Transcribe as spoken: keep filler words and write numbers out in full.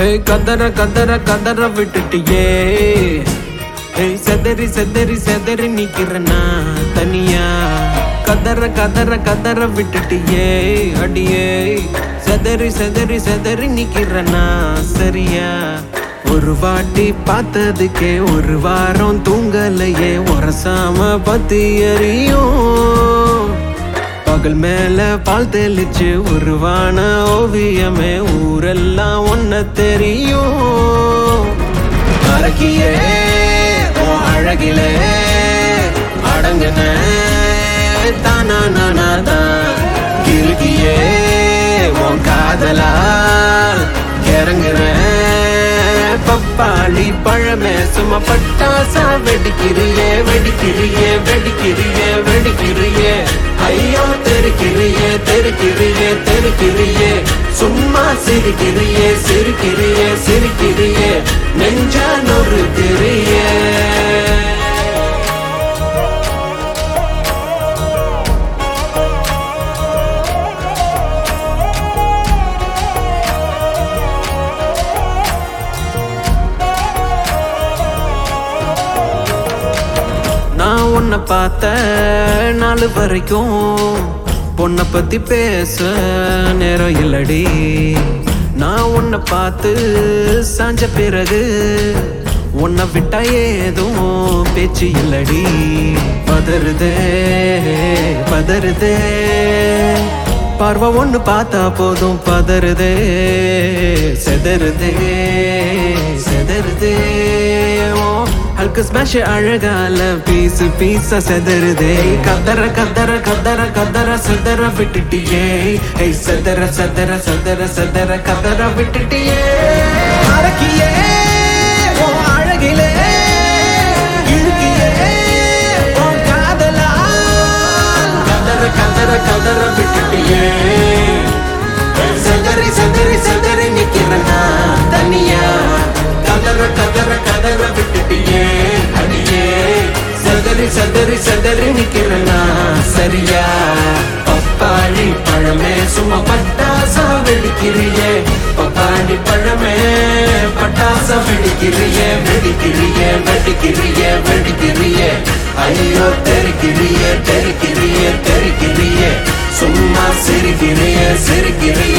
ஏய் கதற கதற கதற விட்டுட்டியே ஏய் செதறி செதறி செதறி நிக்கிறனா தனியா கதற கதற கதற விட்டுட்டியே அடியே செதறி செதறி செதறி நிக்கிறனா சரியா ஒரு வாட்டி பார்த்ததுக்கே ஒரு வாரம் தூங்கலையே உரசாம பத்தி எறியும் பகல் மேல பால் தெளிச்சு உருவான ஓவியமே ஊரெல்லாம் ஒன்ன தெரியும் அழகியே ஓ அழகிலே அடங்குன தானா நானாதான் கிழக்கியே உன் காதலால் இறங்குறேன் பப்பாளி பழமே சும்மா பட்டாசா வெடிக்கிறியே வெடிக்கிறியே வெடிக்கிறியே வெடிக்கிறியே ஐயோ தெருக்கிறியே தெருக்கிறியே தெருக்கிறியே சும்மா சிரிக்கிறியே சிரிக்கிறியே சிரிக்கிறியே நெஞ்ச நொறுக்கிறியே நான் உன்னை பார்த்த நாள் வரைக்கும் பொண்ணை பத்தி பேச நேரம் இல்லடி நான் உன்னை பார்த்து சாஞ்ச பிறகு உன்னை விட்டா ஏதும் பேச்சு இல்லடி பதறுதே பதறுதே பார்வை ஒண்ணு பார்த்தா போதும் பதறுதே செதறுதே செதறுதே அல்கு ஸ்மாஷ் அழகால பீசு பீசா செதறுதே கதற கதற கதற கதற செதற விட்டுட்டியே ஏய் செதற செதற செதற செதற கதற விட்டுட்டியே அழகியே ஓ அழகிலே இழுக்கியே ஓ காதலா கதற கதற கதற விட்டுட்டியே செதறி செதறி செதறி நிக்கிறனா தனியா கதற கதற கதற விட்டுட்டியே அடியே செதறி செதறி செதறி நிக்கிறனா சரியா பப்பாளி பழமே சும்மா பட்டாசா வெடிக்கிறியே பப்பாளி பழமே பட்டாசா வெடிக்கிறியே வெடிக்கிறியே வெடிக்கிறியே வெடிக்கிறியே ஐயோ தெருக்கிறியே தெருக்கிறியே தெருக்கிறியே சும்மா சிரிக்கிறியே சிரிக்கிறியே